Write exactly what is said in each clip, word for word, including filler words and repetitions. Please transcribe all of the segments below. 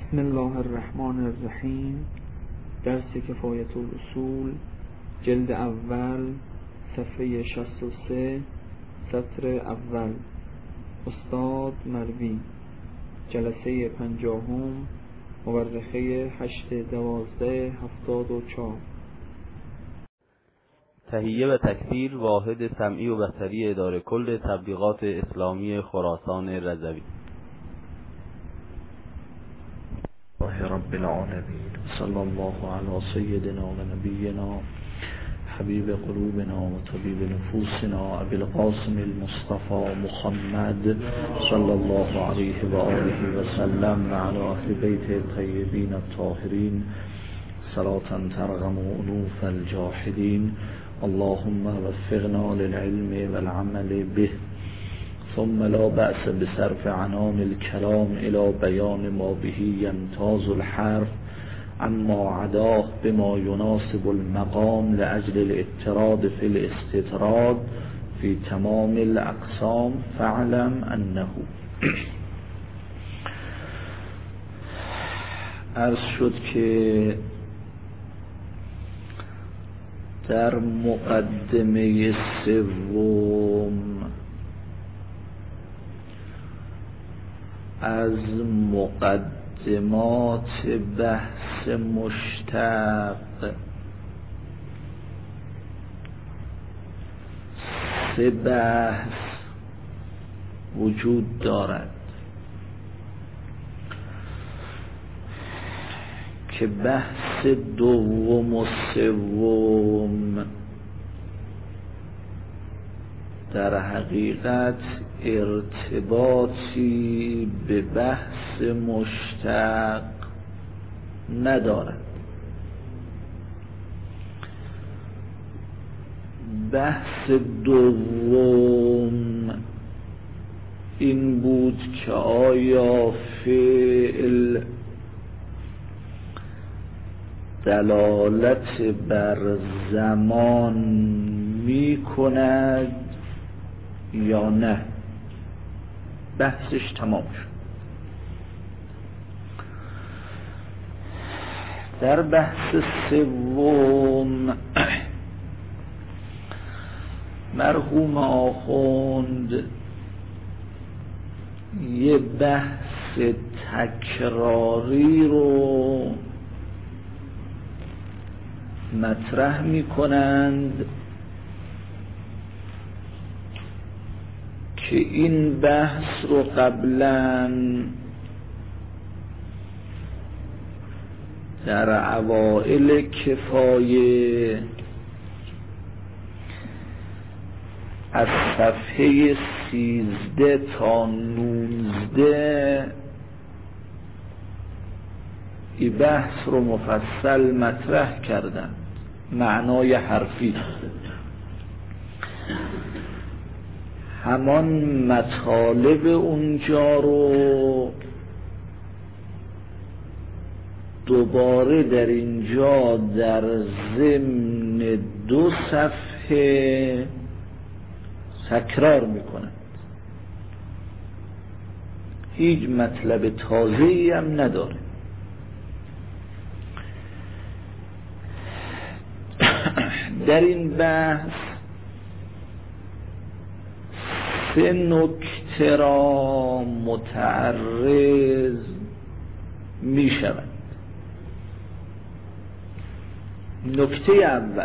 بسم الله الرحمن الرحیم. درس کفایت الاصول، جلد اول، صفحه شصت و سه، سطر اول. استاد مروی، جلسه پنجاهم، مورخه هشت دوازده هفتاد و چهار. تهیه و تکثیر واحد سمعی و بصری اداره کل تبلیغات اسلامی خراسان رضوی. الله رب العالمین، صلی الله علی سیدنا و نبینا حبیب قلوبنا و طبیب نفوسنا ابی القاسم المصطفى محمد صلی الله علیه و آله و سلم و علی اهل بیت الطیبین الطاهرین صلاة ترغم انوف الجاحدین. اللهم وفقنا للعلم والعمل به، ثم لا بأس بصرف عنان الكلام إلى بيان ما به يمتاز الحرف عما عداه بما يناسب المقام لأجل الاضطراد في الاستطراد في تمام الأقسام. فاعلم أنه عرض شد که در مقدمه سوم از مقدمات بحث مشتق سه بحث وجود دارد که بحث دوم و سوم در حقیقت ارتباطی به بحث مشتق ندارد. بحث دوم این بود که آیا فعل دلالت بر زمان می کند یا نه. بحثش تمام شد. در بحث سوم مرحوم آخوند یه بحث تکراری رو مطرح می کنند که این بحث رو قبلا در اوائل کفایه از صفحه سیزده تا نوزده این بحث رو مفصل مطرح کردند. معنای حرفی همان مطالب اونجا رو دوباره در اینجا در ضمن دو صفحه تکرار میکنند. هیچ مطلب تازه‌ای هم نداره. در این بحث سه نکته را متعرض می شود. نکته اول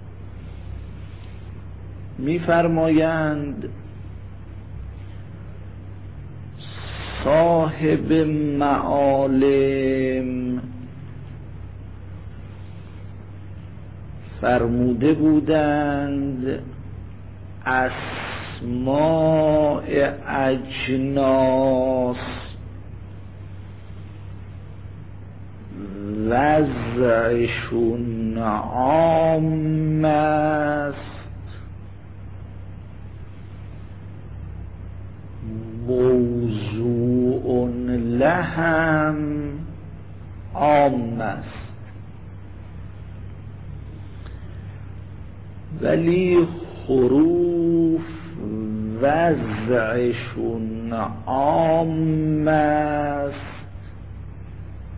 می فرمایند صاحب معالم فرموده بودند اسماء اجناس وضعشون عام است، موضوع لهم عام است، ولی حروف وضعشون عام است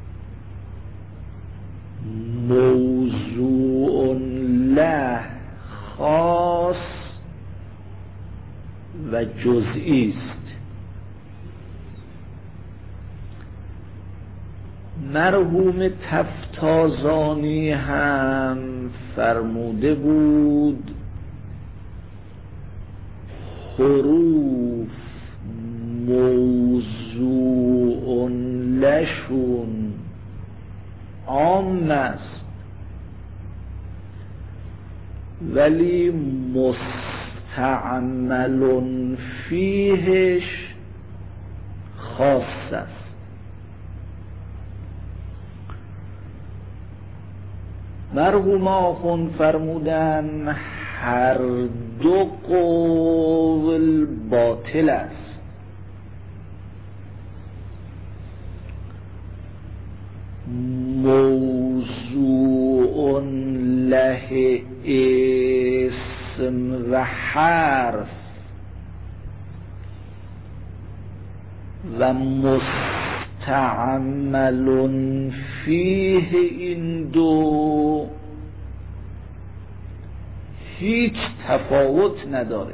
جزئی است. مرحوم تفتازانی هم فرموده بود حروف موضوع لشون عام است ولی مستعمل فیهش خاص است. مرحوم آخوند فرمودن هر دو قول باطل است. موضوع له اسم و حرف و مستعمل فیه، این دو هیچ تفاوت نداره.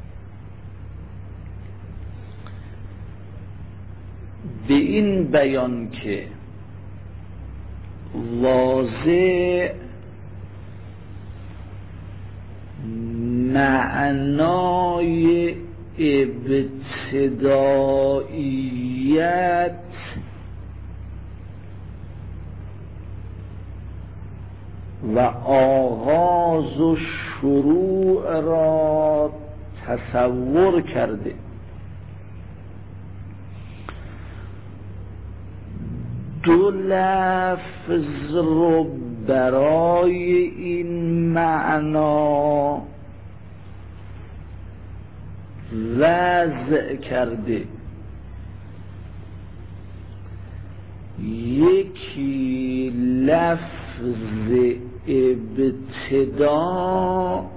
به این بیان که واضح معنای ابتداییت و آغاز و شروع را تصور کرده. دو لفظ رو برای این معنا وضع کرده. یکی لفظ ابتدا،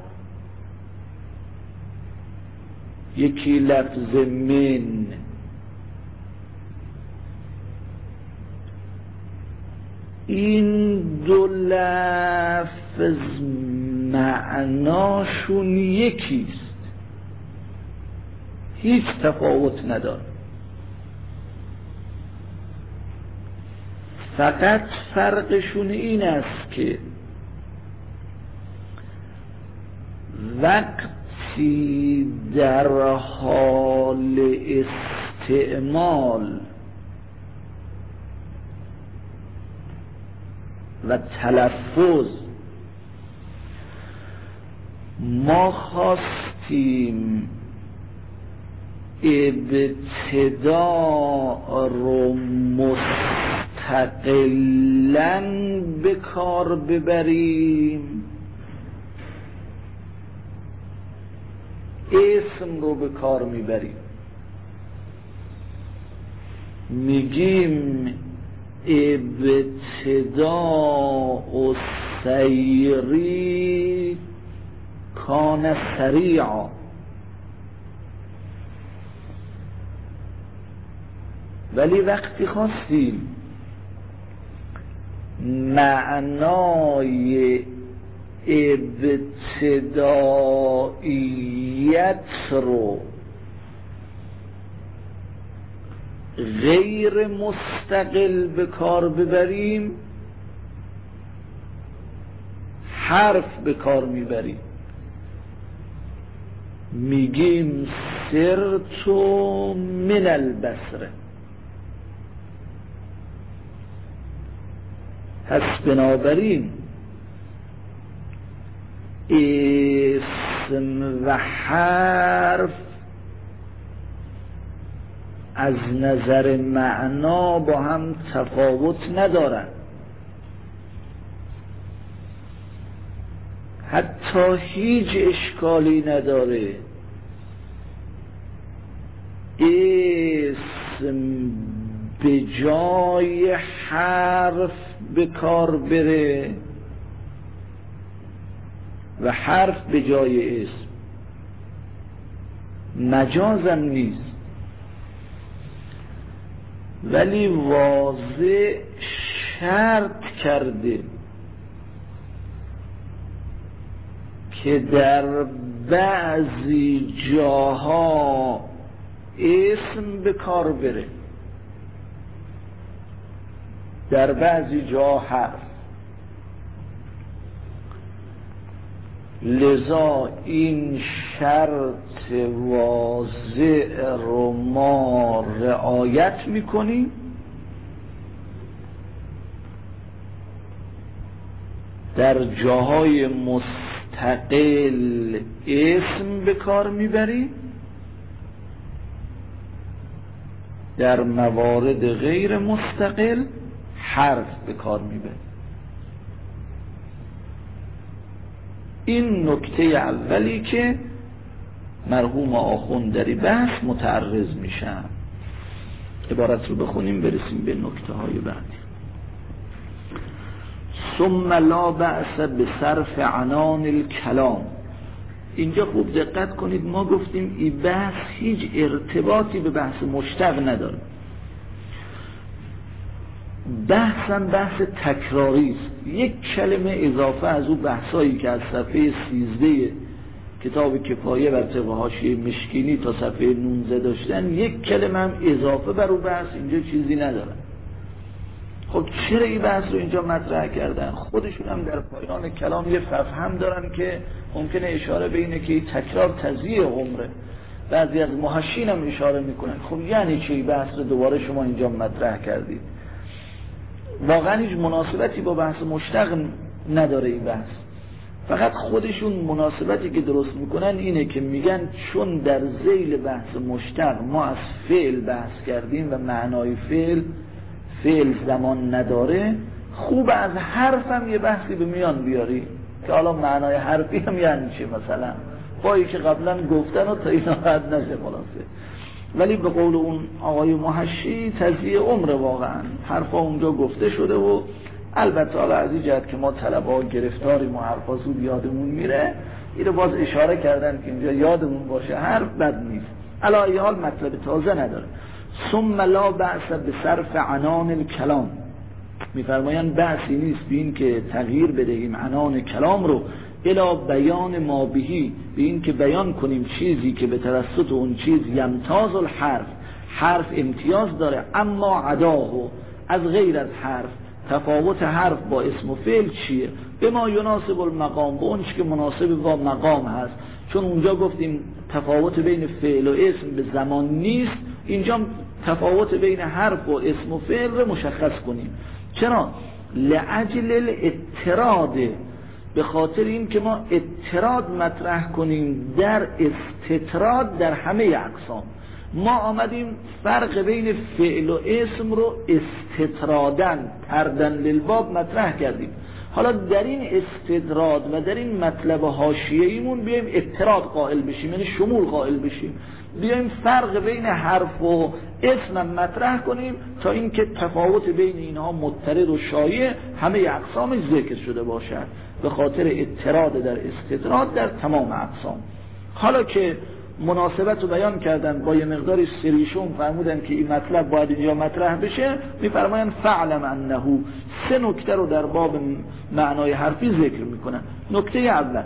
یکی لفظ من. این دو لفظ معناشون یکیست، هیچ تفاوت نداره. فقط فرقشون این است که وقتی در حال استعمال و تلفظ ما خواستیم ابتدا رو مستقلاً به کار ببریم، اسم رو به کار میبریم، میگیم ابتداء السیری کان سریعا. ولی وقتی خواستیم معنای ابتداییت رو غیر مستقل به کار ببریم، حرف به کار میبریم، میگیم سرتو من البصره. پس بنابراین اسم و حرف از نظر معنا با هم تفاوت ندارند. حتی هیچ اشکالی نداره اسم به جای حرف به کار بره و حرف به جای اسم. مجازم نیست، ولی واضح شرط کرده که در بعضی جاها اسم به کار بره، در بعضی جا حرف. لذا این شرط واضح رو ما رعایت میکنیم، در جاهای مستقل اسم به کار میبریم، در موارد غیر مستقل حرف به کار میبریم. این نکته اولی که مرحوم آخوند در بحث متعرض میشن. عبارت رو بخونیم برسیم به نکته های بعدی. ثم لا بأس بصرف عنان الکلام. اینجا خوب دقت کنید، ما گفتیم این بحث هیچ ارتباطی به بحث مشتق نداره. بحثم بحث تکراری است. یک کلمه اضافه از اون بحثایی که از صفحه سیزده کتاب کفایه بر طبق حاشیه مشکینی تا صفحه نوزده داشتن، یک کلمه هم اضافه بر اون بحث اینجا چیزی نداره. خب چرا این بحث رو اینجا مطرح کردن؟ خودشون هم در پایان کلام یه فهم دارن که ممکنه اشاره به اینه که این تکرار تضییع عمره. بعضی از محشین هم اشاره میکنن خب یعنی چی بحث رو دوباره شما اینجا مطرح کردید؟ واقعا هیچ مناسبتی با بحث مشتق نداره این بحث. فقط خودشون مناسبتی که درست میکنن اینه که میگن چون در ذیل بحث مشتق ما از فعل بحث کردیم و معنای فعل فعل زمان نداره، خوب از حرف هم یه بحثی به میان بیاری که حالا معنای حرفی هم یعنی چه، مثلا بایی که قبلا گفتن و تا اینا حد نشه خلاصه. ولی به قول اون آقای محشی تضییع عمر، واقعا حرفا اونجا گفته شده و البته حالا از این جهت که ما طلبه گرفتاریم و حرفا زود یادمون میره، اینو باز اشاره کردن که اینجا یادمون باشه حرف بد نیست. علی ای حال مطلب تازه نداره. ثم لا بأس بصرف عنان الکلام، میفرمایند بحثی نیست به این که تغییر بدهیم عنان کلام رو الا بیان ما بهی، به این که بیان کنیم چیزی که به توسط اون چیز یمتاز الحرف، حرف امتیاز داره، اما عداه از غیر از حرف. تفاوت حرف با اسم و فعل چیه؟ به ما یناسب المقام، به اون چی که مناسب با مقام هست. چون اونجا گفتیم تفاوت بین فعل و اسم به زمان نیست، اینجا تفاوت بین حرف و اسم و فعل رو مشخص کنیم. چرا؟ لعجل الاضطراد، به خاطر این که ما اضطراد مطرح کنیم در استطراد در همه اقسام. ما آمدیم فرق بین فعل و اسم رو استطرادن تردن للباب مطرح کردیم. حالا در این استطراد و در این مطلب حاشیه‌ایمون بیایم اضطراد قائل بشیم، یعنی شمول قائل بشیم، بیایم فرق بین حرف و اسم مطرح کنیم تا اینکه تفاوت بین اینها مضطرد و شایع همه اقسامش ذکر شده باشد، به خاطر اضطراد در استطراد در تمام اقسام. حالا که مناسبت رو بیان کردن با یه مقداری سریشون فرمودن که این مطلب باید اینجا مطرح بشه، میفرماین فعلم انه، سه نکته رو در باب معنای حرفی ذکر میکنن. نکته اول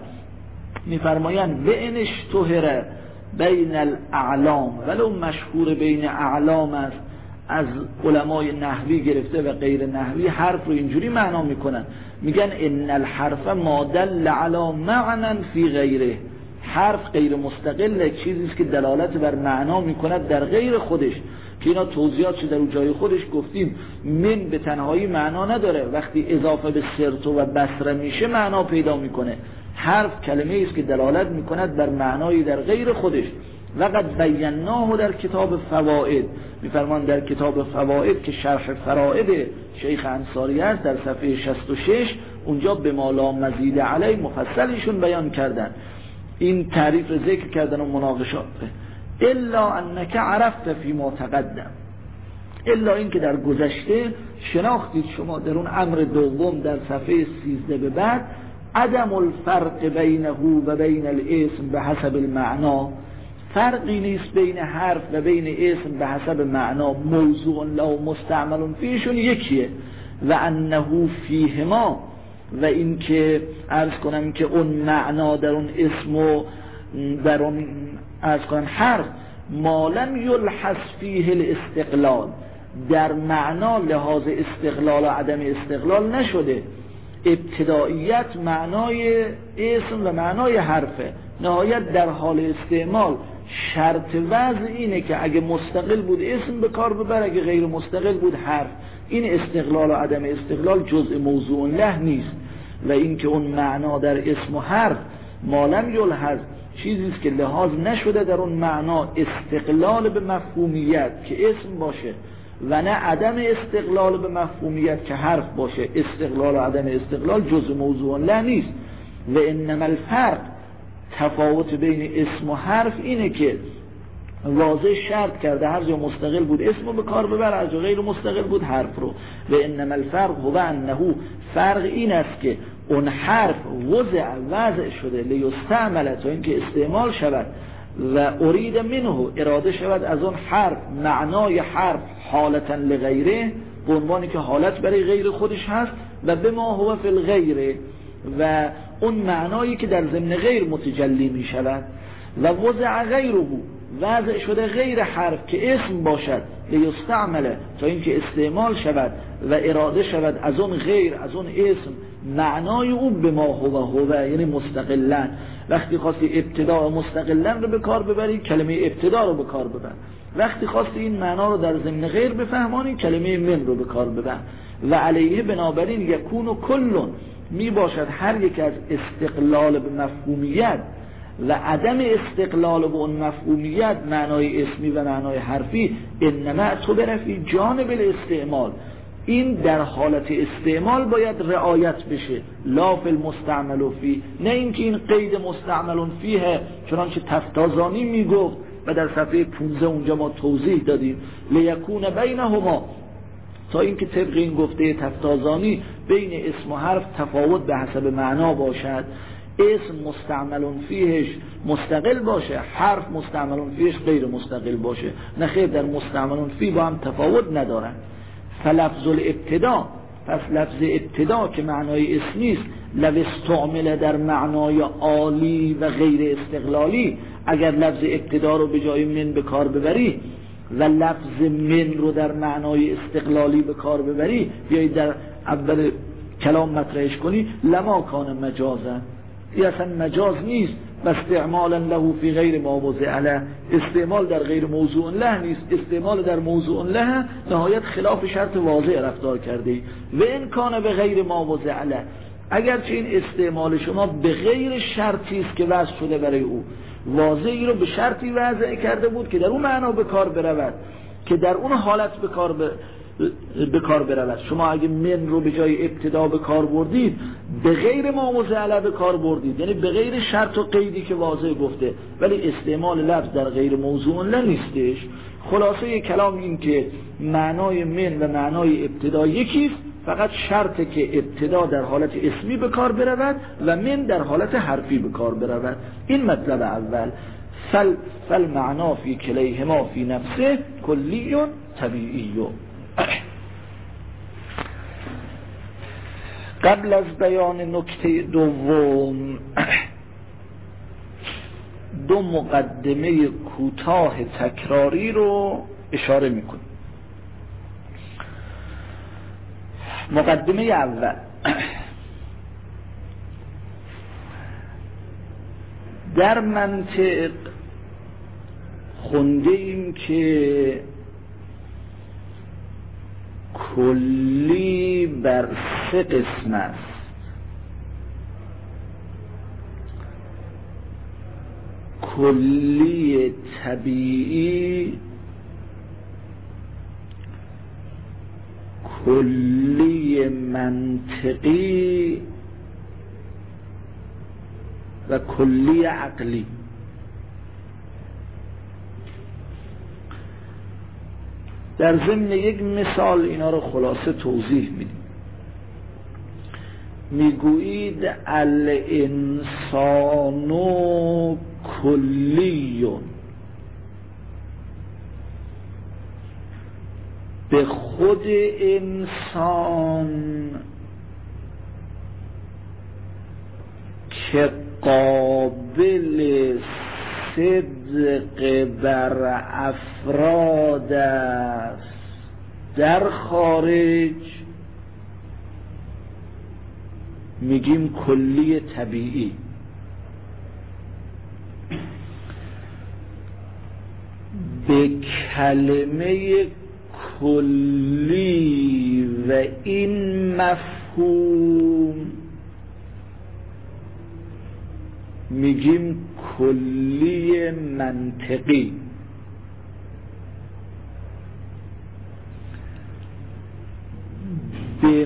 میفرماین به ان اشتهر بین الاعلام، ولو مشهور بین اعلام است، از علمای نحوی گرفته و غیر نحوی حرف رو اینجوری معنا میکنن، میگن ان الحرف ما دل علی معنی فی غیره، حرف غیر مستقل چیزی است که دلالت بر معنا میکند در غیر خودش، که اینا توضیحاتش در اون جای خودش گفتیم. من به تنهایی معنا نداره، وقتی اضافه به سرت و بصره میشه معنا پیدا میکنه. حرف کلمه است که دلالت میکند بر معنایی در غیر خودش. وقد بیناه در کتاب فوائد، میفرمان در کتاب فوائد که شرح فرائد شیخ انصاری است، در صفحه شصت و شش اونجا به ما لا مزید علی مفصلشون بیان کردن، این تعریف رو ذکر کردن و مناقشات. الا انک عرفت فی ما تقدم، الا این که در گذشته شناختید شما در اون امر دوم در صفحه سیزده به بعد، عدم الفرق بینه و بین الاسم به حسب المعنا، فرقی نیست بین حرف و بین اسم به حسب معنا، موضوع لا مستعمل فیشون یکیه، و انه فیهما، و این که عرض کنم که اون معنا در اون اسم و در اون عرض کنم حرف ما لم یلحظ فیه الاستقلال، در معنا لحاظ استقلال و عدم استقلال نشده. ابتداییت معنای اسم و معنای حرفه، نهایت در حال استعمال شرط وضع اینه که اگه مستقل بود اسم به کار ببر، اگه غیر مستقل بود حرف. این استقلال و عدم استقلال جزء موضوع له نیست. و این که اون معنا در اسم و حرف ما لم یلحظ، چیزی است که لحاظ نشده در اون معنا استقلال به مفهومیت که اسم باشه و نه عدم استقلال به مفهومیت که حرف باشه. استقلال و عدم استقلال جزء موضوع له نیست. و انما الفرق، تفاوت بین اسم و حرف اینه که واضح شرط کرده هر جا مستقل بود اسم رو به کار ببر، هر جا غیر مستقل بود حرف رو. و انما الفرق هو انه، فرق این است که اون حرف وضع وضع شده لیستعمل، تا اینکه استعمال شود، و ارید منه، اراده شود از اون حرف معنای حرف حالتا لغیره، به عنوانی که حالت برای غیر خودش هست، و به ما هو فی الغیره، و اون معنایی که در ضمن غیر متجلی می شود. و وضع غیره، وضع شده غیر حرف که اسم باشد لیستعمل، تا اینکه استعمال شود و اراده شود از اون غیر، از اون اسم معنای او به ما هو هو، یعنی مستقلن. وقتی خواستی ابتدا مستقلن رو به کار ببری، کلمه ابتدا رو به کار ببر. وقتی خواستی این معنا رو در ضمن غیر بفهمانی، کلمه من رو به کار ببر. و علیه بنابراین یکون و کلون، می باشد هر یک از استقلال به مفهومیت و عدم استقلال به اون مفهومیت، معنای اسمی و معنای حرفی، انما تو برفی جانب الاستعمال، این در حالت استعمال باید رعایت بشه، لا فی المستعمل فی، نه اینکه این قید مستعمل فیه، چنانچه تفتازانی میگفت و در صفحه پانزده اونجا ما توضیح دادیم، لیکون بینهما، تا اینکه طبق این گفته تفتازانی بین اسم و حرف تفاوت به حسب معنا باشد. اسم مستعمل فیهش مستقل باشه، حرف مستعمل فیهش غیر مستقل باشه. نه خیر، در مستعمل فی با هم تفاوت ندارن. فلفظ الابتدا، پس لفظ ابتدا که معنای اسمی است، لو استعمل در معنای عالی و غیر استقلالی، اگر لفظ ابتدا رو به جای من به کار ببری و لفظ من رو در معنای استقلالی به کار ببری، بیایی در اول کلام مطرحش کنی، لما کان مجازا، این اصلا مجاز نیست. و استعمالا له فی غیر ما وضع له، استعمال در غیر موضوع له نیست، استعمال در موضوع له نهایت خلاف شرط واضح رفتار کرده. و این کان به غیر ما وضع له، اگرچه این استعمال شما به غیر شرطی است که وضع شده برای او، واضحی رو به شرطی وضع کرده بود که در اون معنا به کار برود، که در اون حالت به کار ب... به کار برود. شما اگه من رو به جای ابتدا به کار بردید، به غیر ما وضع له به کار بردید، یعنی به غیر شرط و قیدی که واضح گفته، ولی استعمال لفظ در غیر موضوع له نیستش. خلاصه کلام این که معنای من و معنای ابتدا یکیست، فقط شرطه که ابتدا در حالت اسمی به کار برود و من در حالت حرفی به کار برود. این مطلب اول. فل فل معنا فی کلیهما فی نفسه کلی طبیعی. قبل از بیان نکته دوم، دو مقدمه کوتاه تکراری رو اشاره میکنم. مقدمه اول، در منطق خونده ایم که کلی بر سه قسم است. کلی طبیعی، کلی منطقی و کلی عقلی. در ضمن یک مثال اینا رو خلاصه توضیح میدیم. میگویید الانسان کلیون، به خود انسان که قابل صدق بر افراد است در خارج میگیم کلی طبیعی. به کلمه کلی و این مفهوم میگیم کلی منطقی. به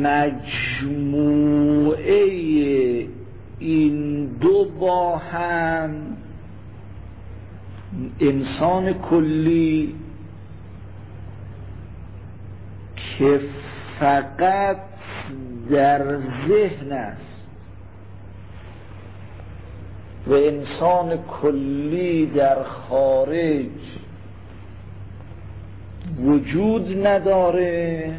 مجموعه این دو با هم انسان کلی که فقط در ذهن است و انسان کلی در خارج وجود نداره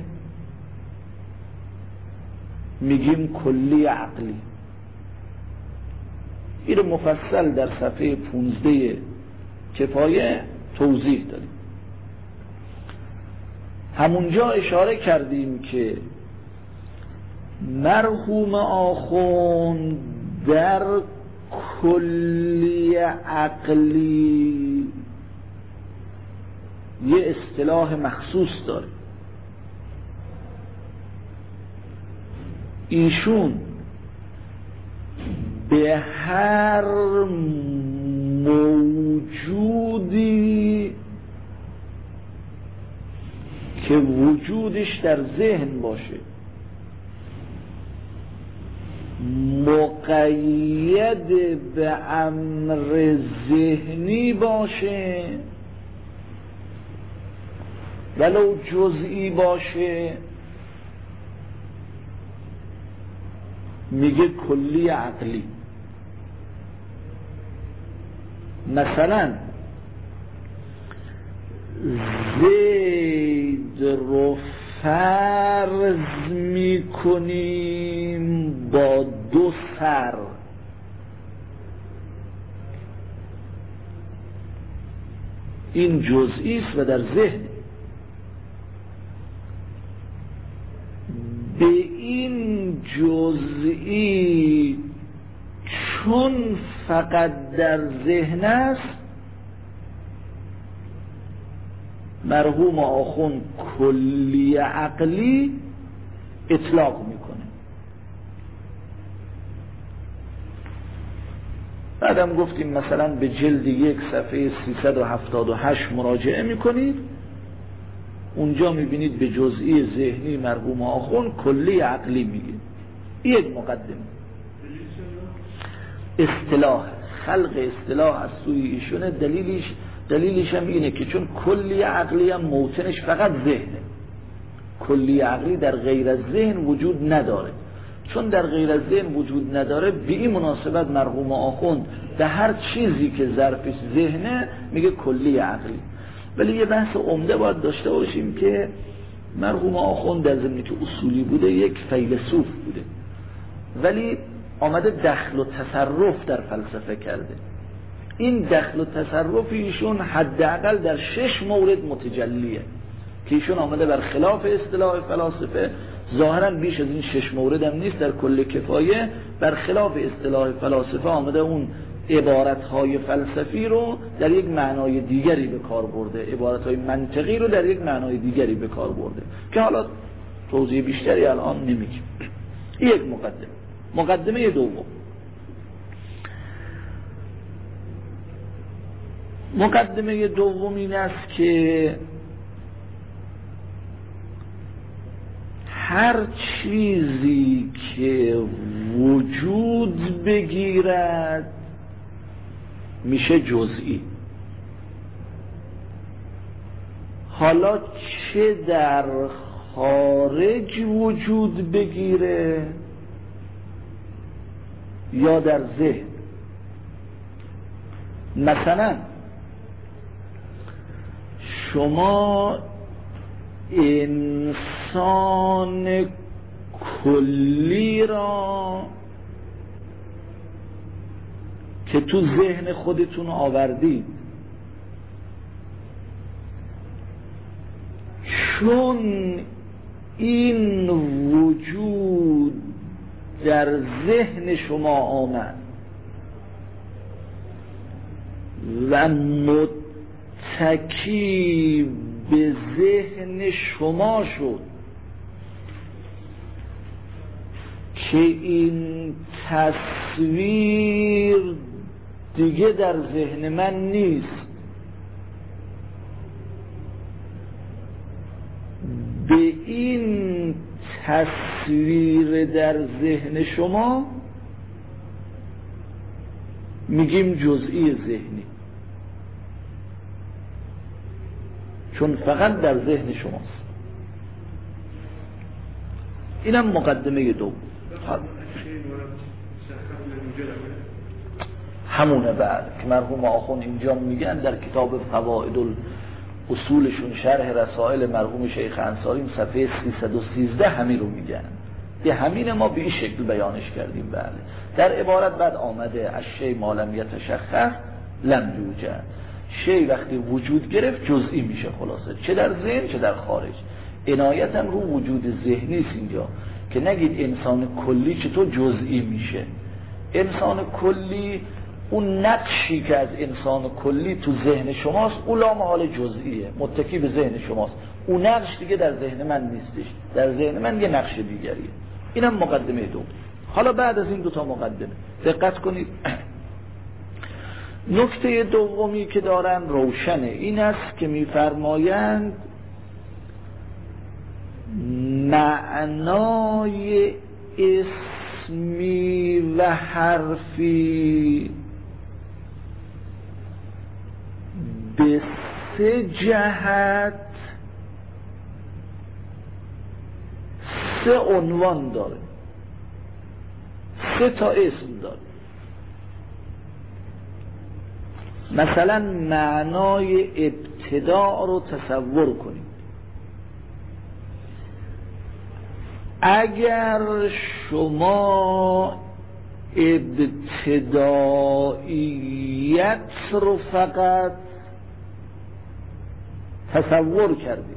میگیم کلی عقلی. این رو مفصل در صفحه پونزده کفایه توضیح دادیم. همونجا اشاره کردیم که مرحوم آخوند در کلی عقلی یه اصطلاح مخصوص داره. ایشون به هر موجودی که وجودش در ذهن باشه مقید به امر ذهنی باشه ولو جزئی باشه میگه کلی عقلی. مثلا زید رو فرض میکنیم با دو سر. این جزئی است و در ذهن. به این جزئی چون فقط در ذهن است مرحوم آخوند کلی عقلی اطلاق میکنه. بعدم گفتیم مثلا به جلد یک صفحه سیصد و هفتاد و هشت مراجعه میکنید، اونجا میبینید به جزئی ذهنی مرحوم آخوند کلی عقلی میگه. یک مقدمه اصطلاح خلق اصطلاح از سوی ایشونه. دلیلش دلیلش هم اینه که چون کلی عقلی هم موطنش فقط ذهنه، کلی عقلی در غیر از ذهن وجود نداره. چون در غیر از ذهن وجود نداره به این مناسبت مرحوم آخوند به هر چیزی که ظرفش ذهنه میگه کلی عقلی. ولی یه بحث عمده باید داشته باشیم که مرحوم آخوند در ضمنی که اصولی بوده یک فیلسوف بوده، ولی آمده دخل و تصرف در فلسفه کرده. این دخل و تصرف ایشون حداقل در شش مورد متجلیه که ایشون آمده بر خلاف اصطلاح فلاسفه. ظاهرا بیش از این شش مورد هم نیست. در کل کفایه بر خلاف اصطلاح فلاسفه آمده اون عبارتهای فلسفی رو در یک معنای دیگری به کار برده، عبارتهای منطقی رو در یک معنای دیگری به کار برده که حالا توضیح بیشتری الان نمیگیم. یک مقدمه. مقدمه دوم، مقدمه دوم این است که هر چیزی که وجود بگیرد میشه جزئی. حالا چه در خارج وجود بگیره یا در ذهن. مثلا شما انسان کلی را که تو ذهن خودتون آوردید، چون این وجود در ذهن شما آمد و متکی به ذهن شما شد که این تصویر دیگه در ذهن من نیست، به این تصویر در ذهن شما میگیم جزئی ذهنی، چون فقط در ذهن شماست. اینم مقدمه دوم. همونه بعد که مرحوم آخوند اینجا میگن در کتاب فوائد اصولشون شرح رسائل مرحوم شیخ انصاری صفحه سیصد و سیزده همین رو میگن. یه همین ما به این شکل بیانش کردیم. بله در عبارت بعد آمده از شی ما لم یتشخص لم یوجد، شی وقتی وجود گرفت جزئی میشه خلاصه، چه در ذهن چه در خارج. عنایتم رو وجود ذهنی است اینجا که نگید انسان کلی چطور جزئی میشه. انسان کلی اون نقشی که از انسان کلی تو ذهن شماست اون لامحال جزئیه، متکی به ذهن شماست، اون نقش دیگه در ذهن من نیستش، در ذهن من یه نقش دیگریه. اینم مقدمه دوم. حالا بعد از این دوتا مقدمه دقت کنید. نکته دومی که دارن روشنه، این است که میفرمایند معنای اسمی و حرفی به سه جهت سه عنوان داره، سه تا اسم داره. مثلا معنای ابتداء رو تصور کنید. اگر شما ابتداییت رو فقط تصور کردید،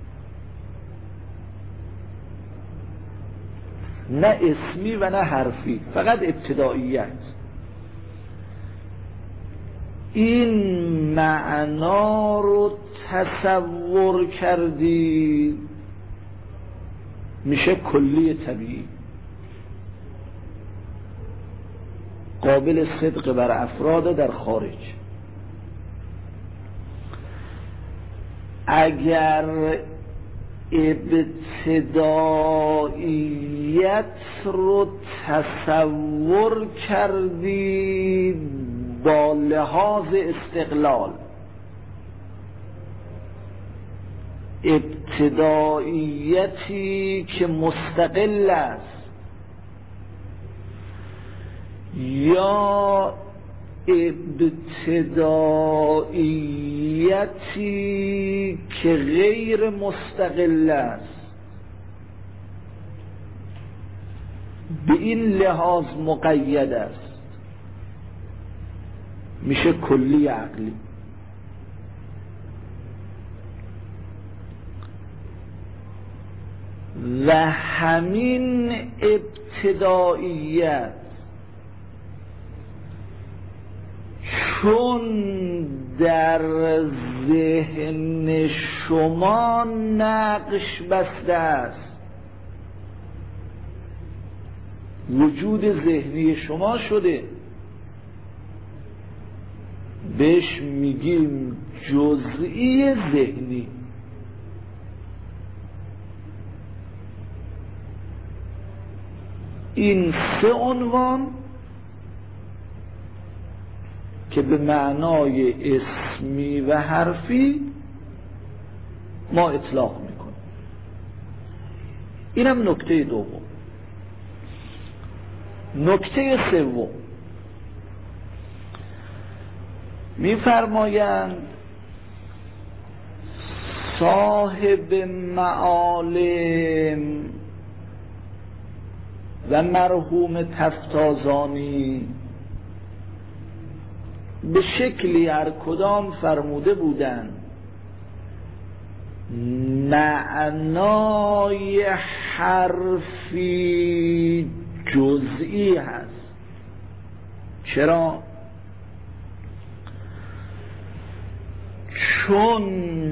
نه اسمی و نه حرفی، فقط ابتداییت، این معنا رو تصور کردید، میشه کلی طبیعی، قابل صدق بر افراد در خارج. اگر ابتداییت رو تصور کردید با لحاظ استقلال، ابتداییتی که مستقل است، یا ابتداییتی که غیر مستقل است، به این لحاظ مقید است، میشه کلی عقلی. و همین ابتداییت چون در ذهن شما نقش بسته است، وجود ذهنی شما شده، بهش میگیم جزئی ذهنی. این سه عنوان که به معنای اسمی و حرفی ما اطلاق میکنیم. اینم نکته دوم. نکته سوم میفرمایند صاحب معالم و مرحوم تفتازانی به شکلی هر کدام فرموده بودند معنای حرفی جزئی هست. چرا؟ چون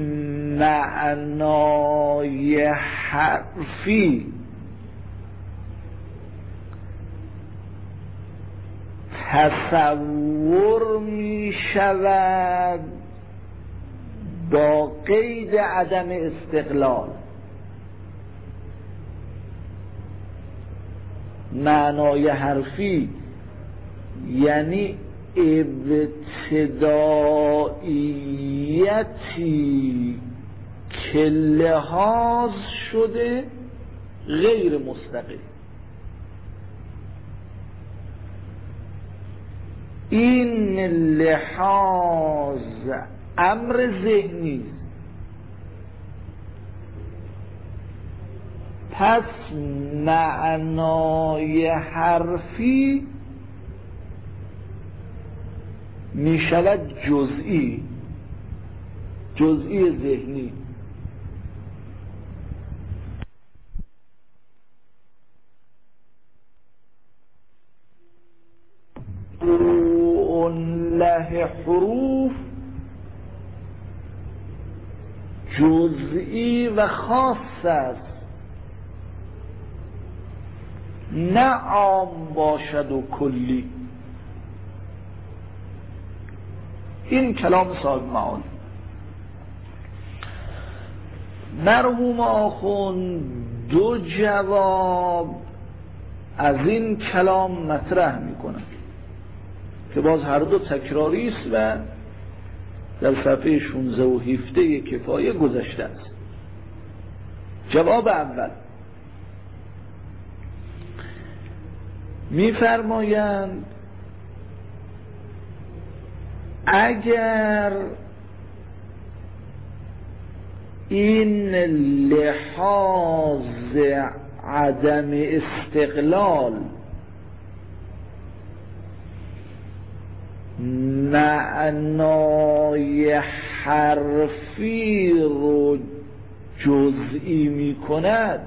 معنای حرفی تصور می شود با قید عدم استقلال. معنای حرفی یعنی ابتداییتی که لحاظ شده غیر مستقل. این لحاظ امر ذهنی است. پس معنای حرفی می شود جزئی، جزئی ذهنی. اون له حروف جزئی و خاص است، نه عام باشد و کلی. این کلام صاحب معانی. مرحوم آخوند دو جواب از این کلام مطرح میکنند که باز هر دو تکراری است و در صفحه شانزده و هفده کفایه گذشته است. جواب اول میفرمایند اگر این لحاظ عدم استقلال معنای حرفی رو جزئی می کند،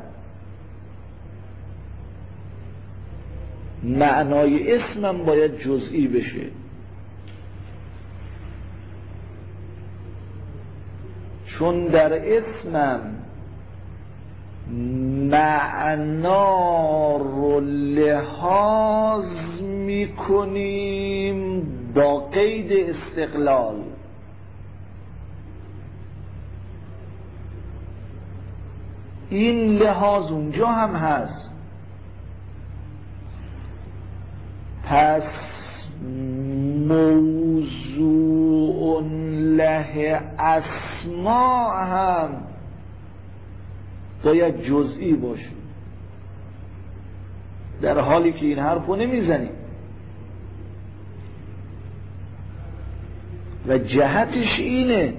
معنای اسمم باید جزئی بشه. چون در اسمم معنا رو لحاظ می کنیم با قید استقلال. این لحاظ اونجا هم هست. پس موضوع له اسماء هم باید جزئی باشه، در حالی که این حرف رو نمیزنیم و جهتش اینه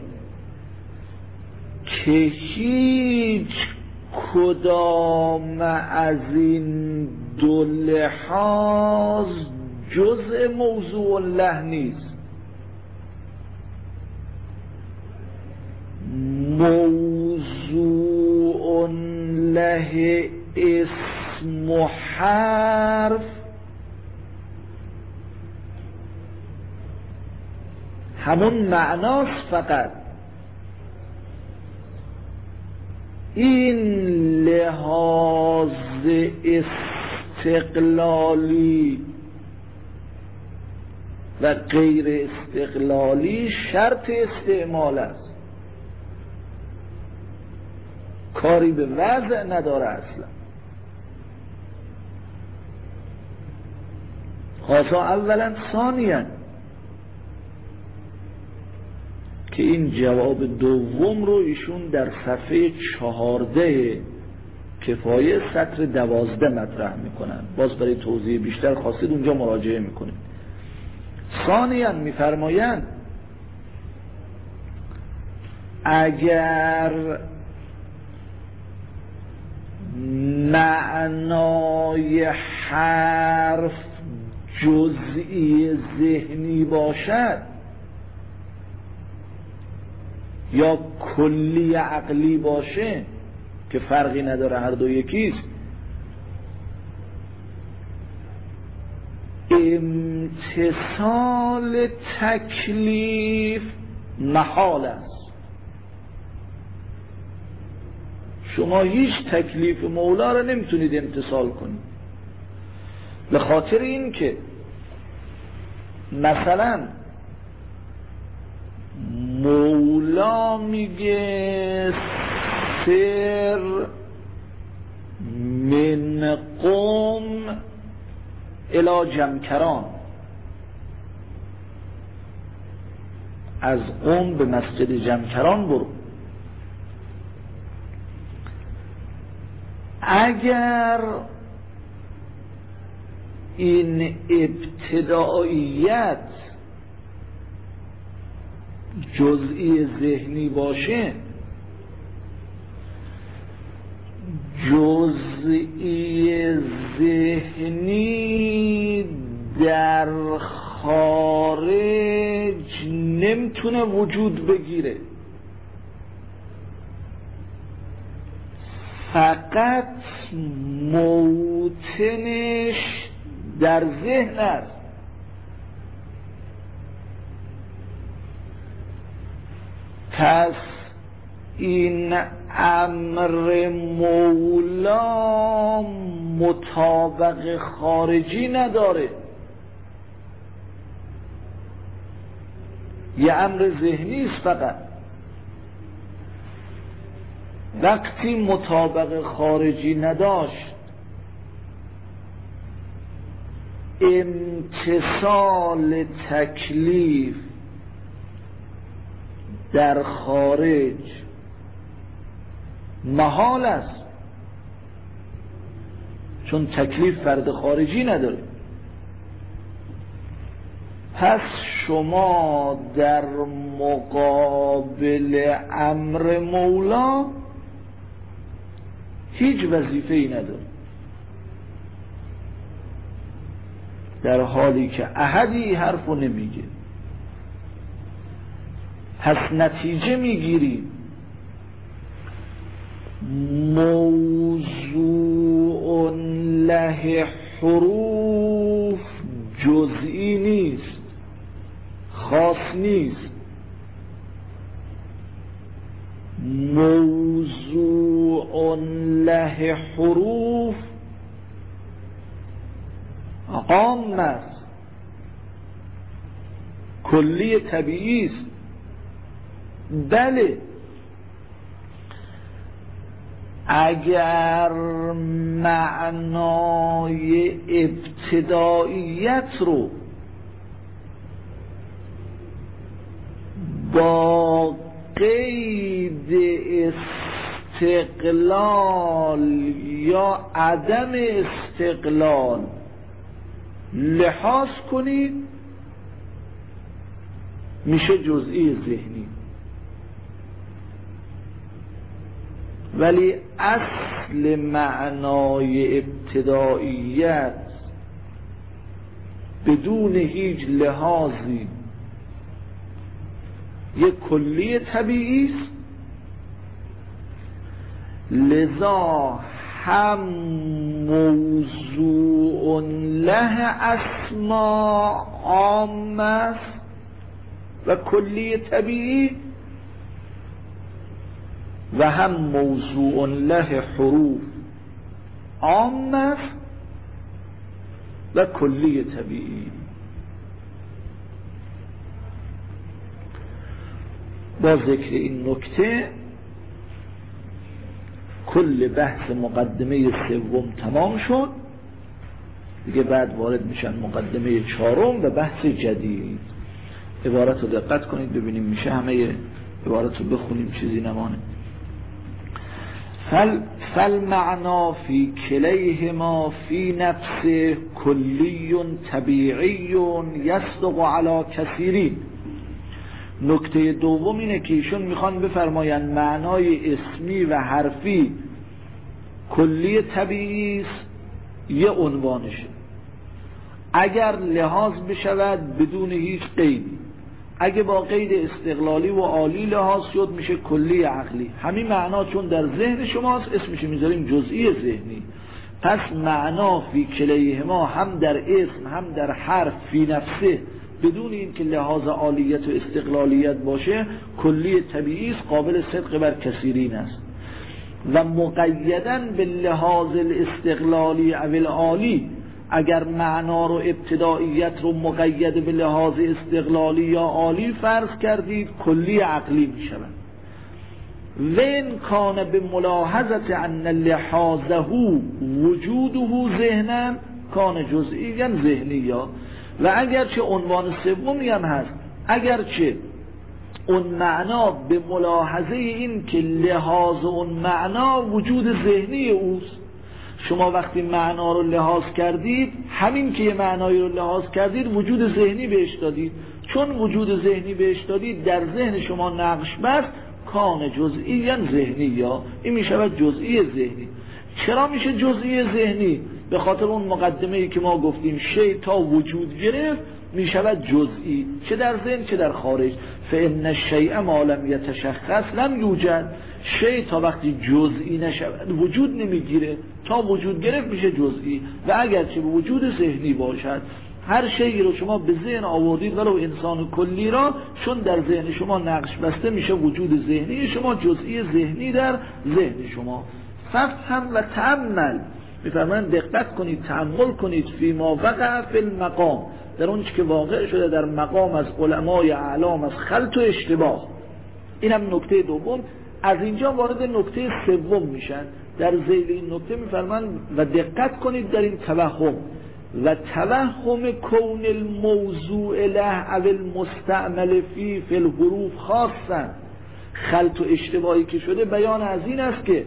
که هیچ کدام از این دو لحاظ جزء موضوع له نیست. موضوع له اسم و حرف همون معناست، فقط این لحاظ استقلالی و غیر استقلالی شرط استعمال است، کاری به وضع نداره اصلا. خاصا اولا ثانیا که این جواب دوم رو ایشون در صفحه چهارده کفایه سطر دوازده مطرح میکنن. باز برای توضیح بیشتر خواستید اونجا مراجعه میکنید. ثانیا میفرمایند اگر معنای حرف جزئی ذهنی باشد یا کلی عقلی باشه که فرقی نداره، هر دو یکیست، امتثال تکلیف محال است. شما هیچ تکلیف مولا رو نمیتونید امتثال کنید، به خاطر این که مثلا مولا میگه سر من قم الی جمکران، از قم به مسجد جمکران برو. اگر این ابتداییت جزئی ذهنی باشه، جزئی ذهنی در خارج نمیتونه وجود بگیره، فقط موطنش در ذهن است. پس این امر مولا مطابق خارجی نداره، یه امر ذهنی است. فقط وقتی مطابق خارجی نداشت، امتثال تکلیف در خارج محال است، چون تکلیف فرد خارجی نداره. پس شما در مقابل امر مولا هیچ وظیفه‌ای نداره، در حالی که احدی حرفو نمیگه. پس نتیجه میگیریم موضوع له حروف جزئی نیست، خاص نیست. موضوع له حروف عام است، کلی طبیعی است. بله، اگر معنای ابتداییت رو با قید استقلال یا عدم استقلال لحاظ کنید، میشه جزئی ذهنی. ولی اصل معنای ابتداییت بدون هیچ لحاظی یک کلی طبیعی است، لذا هم موضوع له اسماء عام است و کلی طبیعی، و هم موضوع له حروف عام است و کلی طبیعی. با ذکر این نکته کل بحث مقدمه سوم تمام شد. دیگه بعد وارد میشن مقدمه چهارم و بحث جدید. عبارت رو دقت کنید ببینیم میشه همه عبارت رو بخونیم چیزی نمانه. فل فالمعنا فی کلیهما فی نفس کلی طبیعی یصدق علی کثیرین. نکته دوم اینه که ایشون میخوان بفرمایند معنای اسمی و حرفی کلی طبیعی است، یه عنوانشه. اگر لحاظ بشود بدون هیچ قیدی اگه با قید استقلالی و عالی لحاظ شد میشه کلی عقلی. همین معنا چون در ذهن شماست اسمش میذاریم جزئی ذهنی. پس معنا فی کلیهما، هم در اسم هم در حرف فی نفسه، بدون این که لحاظ عالیت و استقلالیت باشه کلی طبیعی است، قابل صدق بر کثیرین است. و مقیداً به لحاظ الاستقلالی او العالی، اگر معنا رو ابتداییت رو مقید به لحاظ استقلالی یا عالی فرض کردید کلی عقلی می شود. وین کان به ملاحظت ان لحاظه وجوده ذهنا کان جزئی ذهنی یا، و اگرچه عنوان سومی هم هست، اگرچه اون معنا به ملاحظه این که لحاظ اون معنا وجود ذهنی اوست. شما وقتی معنا رو لحاظ کردید، همین که یه معنایی رو لحاظ کردید وجود ذهنی بهش دادید، چون وجود ذهنی بهش دادید در ذهن شما نقش بست، کان جزئی ذهنی یا، این می شود جزئی ذهنی. چرا میشه جزئی ذهنی؟ به خاطر اون مقدمه ای که ما گفتیم شی تا وجود گرفت می شود جزئی، چه در ذهن چه در خارج. فإن الشیء ما لم یتشخص لم یوجد، شی تا وقتی جزئی نشود وجود نمیگیره، تا وجود گرفت میشه جزئی. و اگرچه به وجود ذهنی باشد، هر شیئی رو شما به ذهن آوردید ولو انسان کلی را، چون در ذهن شما نقش بسته میشه وجود ذهنی شما، جزئی ذهنی در ذهن شما. فهم و تأمل، میفرمایند دقت کنید، تأمل کنید فی ما وقع فی المقام، در اون چیزی که واقع شده در مقام از علمای اعلام از خلط و اشتباه. این هم نکته دوم. از اینجا وارد نکته سوم میشن. در ذیل این نکته میفرمایند و دقت کنید در این توهم و توهم کون الموضوع له او المستعمل فی فی الحروف خاصا. خلط و اشتباهی که شده بیان از این است که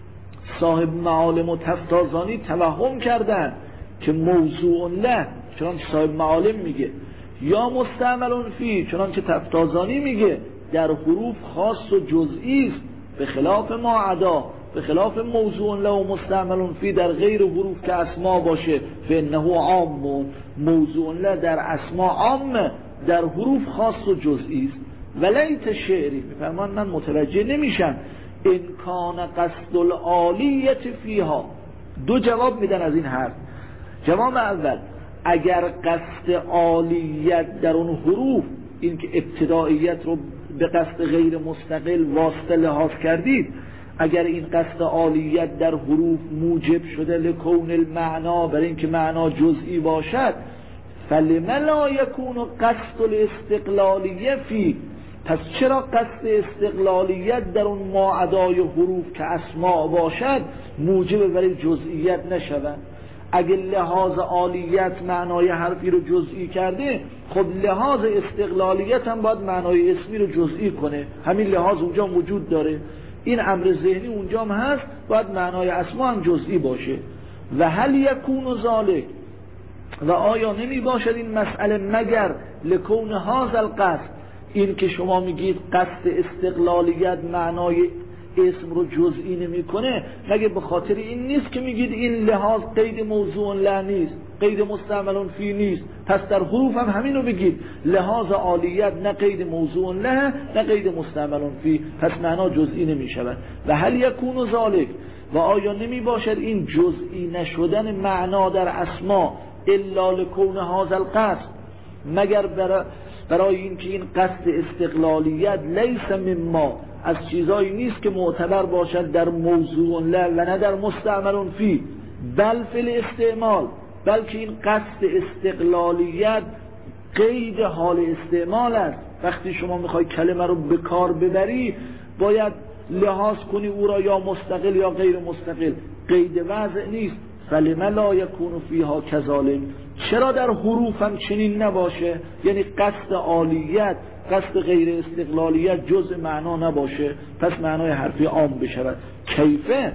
صاحب معالم و تفتازانی توهم کردن که موضوع له، چنانچه صاحب معالم میگه، یا مستعمل فی، چنانچه تفتازانی میگه، در حروف خاص و جزئی است، به خلاف ما عدا، به خلاف موضوع له و مستعمل فی در غیر حروف که اسما باشه، فانه عام، موضوع له در اسما عام، در حروف خاص و جزئی است. ولیت شعری، میفرمان من متوجه نمیشم ان کان قصد العالیت فیها. دو جواب میدن از این حرف. جواب اول، اگر قصد عالیت در اون حروف، این که ابتداییت رو به قصد غیر مستقل واسطه لحاظ کردید، اگر این قصد عالیت در حروف موجب شده لکون المعنا، برای اینکه معنا جزئی باشد، فلم لا یکون قصد الاستقلالیه فی، پس چرا قصد استقلالیت در اون ماعدای حروف که اسماء باشد موجب برای جزئیت نشود؟ اگه لحاظ عالیت معنای حرفی رو جزئی کرده، خب لحاظ استقلالیت هم باید معنای اسمی رو جزئی کنه. همین لحاظ اونجا وجود داره، این امر ذهنی اونجا هم هست، باید معنای اسما هم جزئی باشه. و هل یکون ذالک، و آیا نمی باشد این مسئله مگر لکون هذا القصد، این که شما میگید قصد استقلالیت معنای اسم رو جزئی نمیکنه، مگه به خاطر این نیست که میگید این لحاظ قید موضوع له نیست، قید مستعمل فی نیست، پس در حروف هم همین رو بگید، لحاظ عالیت نه قید موضوع له نه قید مستعمل فی، پس معنا جزئی نمیشود. و هل یکون ذالک، و آیا نمی باشد این جزئی نشدن معنا در اسما الا لکون هذا القصد، مگر برای برای اینکه این قصد استقلالیت لیس مما، از چیزایی نیست که معتبر باشد در موضوع له و نه در مستعمل فی، بل فی الاستعمال، بلکه این قصد استقلالیت قید حال استعمال است. وقتی شما میخوای کلمه رو به کار ببری باید لحاظ کنی او را یا مستقل یا غیر مستقل، قید وضع نیست. فلم لا یکون فیها کذالک، چرا در حروف هم چنین نباشه؟ یعنی قصد عالیت، قصد غیر استقلالیت جزء معنا نباشه، پس معنای حرفی عام بشود. کیفه،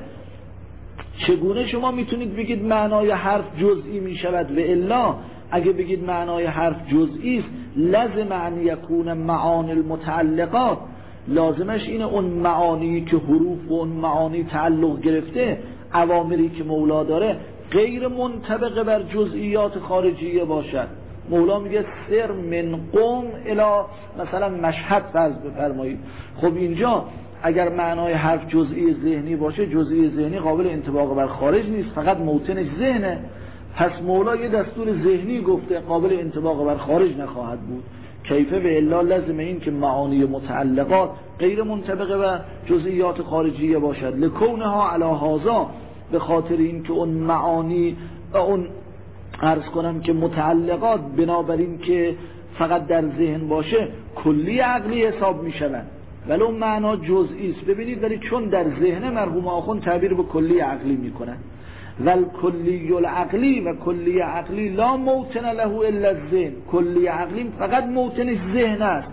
چگونه شما میتونید بگید معنای حرف جزئی میشود؟ و الا اگه بگید معنای حرف جزئی است، لازم ان یکون معانی المتعلقات، لازمش اینه اون معانی که حروف و اون معانی تعلق گرفته، اوامری که مولا داره غیر منطبق بر جزئیات خارجیه باشد. مولا میگه سر من قم الی مثلا مشهد فرض بفرمایید. خب اینجا اگر معنای حرف جزئی ذهنی باشه، جزئی ذهنی قابل انطباق بر خارج نیست، فقط موطنش ذهنه. پس مولا یه دستور ذهنی گفته، قابل انطباق بر خارج نخواهد بود. کیفه و الا لازم این که معانی متعلقات غیر منطبق بر جزئیات خارجیه باشد. لکونها علی هذا، به خاطر این که اون معانی و اون عرض کنم که متعلقات بنابراین که فقط در ذهن باشه کلی عقلی حساب می شوند، ولی اون معنا جزئی است. ببینید ولی چون در ذهن مرحوم آخوند تعبیر به کلی عقلی می کنن. ول کلی العقلی و کلی عقلی لا موطن له الا الذهن. کلی عقلی فقط موطنش ذهن است.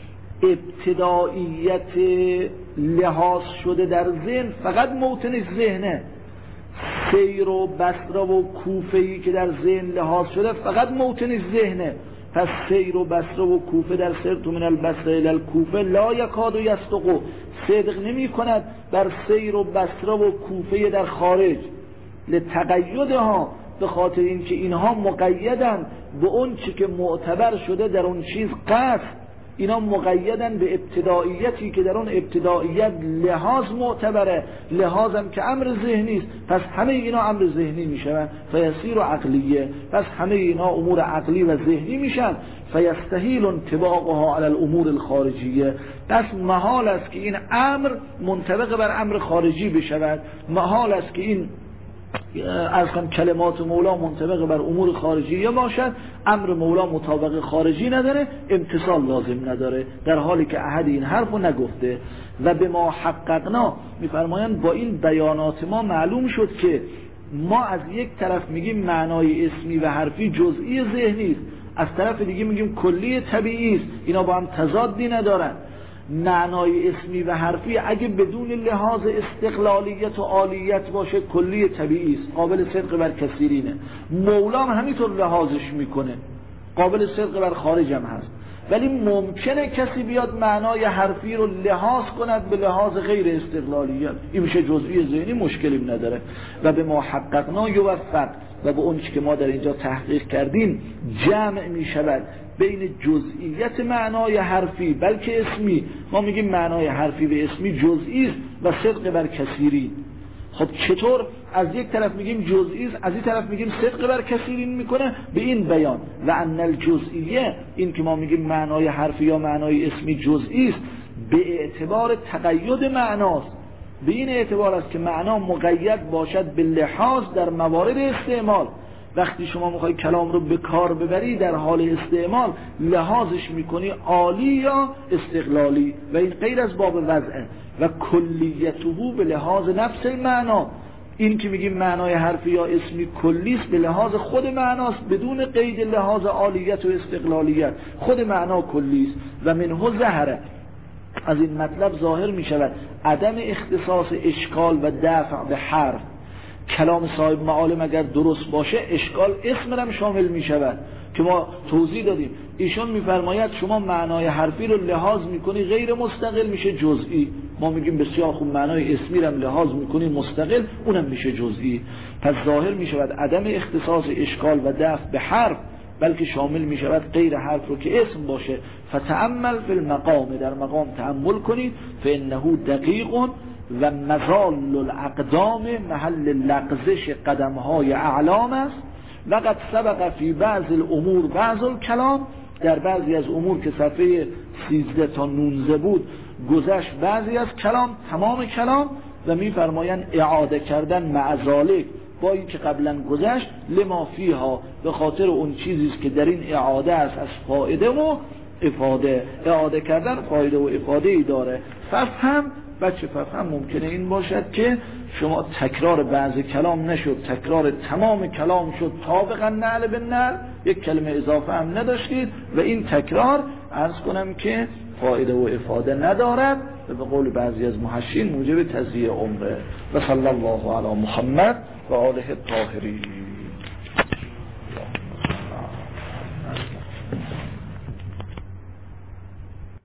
ابتداییت لحاظ شده در ذهن فقط موطنش ذهنه. سیر و بصره و کوفه‌ای که در ذهن لحاظ شده فقط موطنش ذهنه. پس سیر و بصره و کوفه در سر تو من البصره الی الکوفه لا یکاد یصدق، صدق نمی کند بر سیر و بصره و کوفه در خارج. لتقیدها، به خاطر اینکه اینها مقیدن به اون چی که معتبر شده در اون چیز قصد. اینا مقیدن به ابتداییتی که در اون ابتداییت لحاظ معتبره، لحاظم که امر ذهنی است. پس همه اینا امر ذهنی میشن، فیسیر و عقلیه. پس همه اینا امور عقلی و ذهنی میشن. فیستحیل انطباقها علی الامور الخارجیه. پس محال است که این امر منطبق بر امر خارجی بشود. محال است که این از کن کلمات مولا منطبق بر امور خارجیه باشد. امر مولا مطابق خارجی نداره، امتصال لازم نداره، در حالی که احد این حرفو نگفته. و به ما حققنا، میفرمایند با این بیانات ما معلوم شد که ما از یک طرف میگیم معنای اسمی و حرفی جزئی ذهنی است، از طرف دیگه میگیم کلی طبیعی است. اینا با هم تضادی ندارن. معنای اسمی و حرفی اگه بدون لحاظ استقلالیت و عالیت باشه کلی طبیعی است، قابل صدق بر کثیرینه. مولا هم همینطور لحاظش میکنه، قابل صدق بر خارج هم هست. ولی ممکنه کسی بیاد معنای حرفی رو لحاظ کند به لحاظ غیر استقلالیت، این میشه جزئی ذهنی، مشکلی نداره. و به ما حققنا یوفق، و به اون چی که ما در اینجا تحقیق کردیم جمع میشود بین جزئیت معنای حرفی بلکه اسمی. ما میگیم معنای حرفی و اسمی جزئی است و صدق بر کثیرین. خب چطور از یک طرف میگیم جزئی است، از این طرف میگیم صدق بر کثیرین میکنه؟ به این بیان و ان الجزئیه، این که ما میگیم معنای حرفی یا معنای اسمی جزئی است به اعتبار تقید معناست. به این اعتبار است که معنا مقید باشد به لحاظ در موارد استعمال. وقتی شما میخوای کلام رو به کار ببری در حال استعمال لحاظش میکنی عالی یا استقلالی، و این غیر از باب وضعه. و کلیته به لحاظ نفس المعنا، این که میگیم معنای حرفی یا اسمی کلیست به لحاظ خود معناست، بدون قید لحاظ عالیت و استقلالیت. خود معنا کلیست. و منه ظهره، از این مطلب ظاهر می شود عدم اختصاص اشکال و دفع به حرف. کلام صاحب معالم اگر درست باشه اشکال اسم هم شامل می شود که ما توضیح دادیم. ایشون میفرماید شما معنای حرفی رو لحاظ میکنی غیر مستقل میشه جزئی. ما میگیم بسیار خوب معنای اسمی رو لحاظ میکنی مستقل، اونم میشه جزئی. پس ظاهر می شود عدم اختصاص اشکال و دفع به حرف بلکه شامل می شود غیر حرف رو که اسم باشه. فتأمل فی المقام، در مقام تأمل کنید. فانه دقیق و مزال الاقدام، محل لغزش قدمهای اعلام است. وقد سبق فی بعض الامور بعض الکلام، در بعضی از امور که صفحه سیزده تا نوزده بود گذشت بعضی از کلام، تمام کلام. و می فرمایند اعاده کردن معذالک، با این که قبلا گذشت، لما فیها، به خاطر اون چیزیست که در این اعاده است از فایده و افاده. اعاده کردن فایده و افاده ای داره. ففهم بچه ففهم ممکنه این باشد که شما تکرار بعض کلام نشد، تکرار تمام کلام شد طابقا نعل به نعل، یک کلمه اضافه هم نداشتید و این تکرار عرض کنم که فایده و افاده ندارد و به قول بعضی از محشین موجب تضییع عمره. و صلی الله علی محمد و آله الطاهرین.